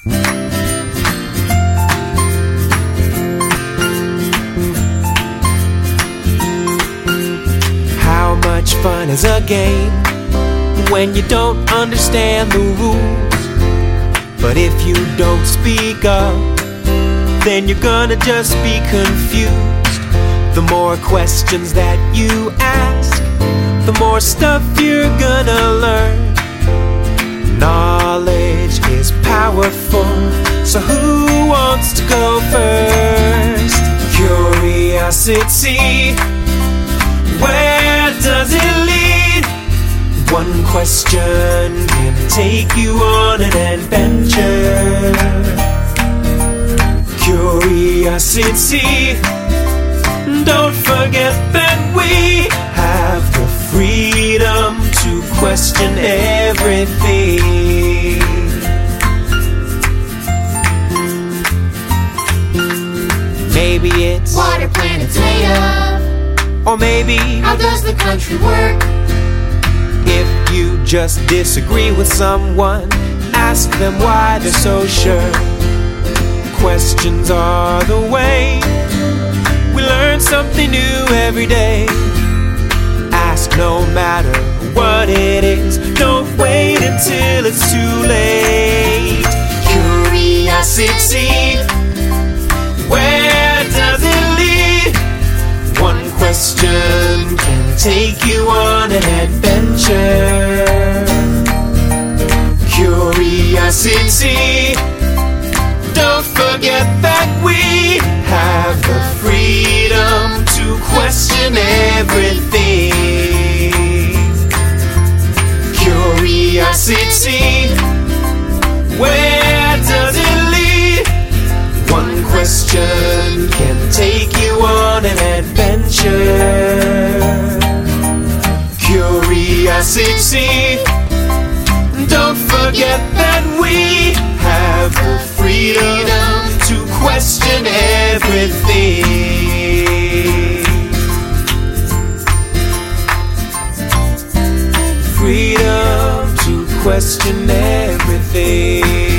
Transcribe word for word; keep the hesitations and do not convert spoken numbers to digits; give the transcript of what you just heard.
How much fun is a game when you don't understand the rules? But if you don't speak up, then you're gonna just be confused. The more questions that you ask, the more stuff you're gonna learn. Knowledge is powerful, so who wants to go first? Curiosity, where does it lead? One question can take you on an adventure. Curiosity, don't forget that we have the freedom to question everything. Maybe it's what are planets made of? Or maybe how does the country work? If you just disagree with someone, ask them why they're so sure. Questions are the way we learn something new every day. Ask no matter what it is. Don't wait until it's too late. Curiosity, where does it lead? One question can take you on an adventure. Curiosity, don't forget that we have the freedom to question everything. Curiosity, where does it lead? One question can take you on an adventure. Curiosity, don't forget that we have the freedom to question everything. Freedom to question everything.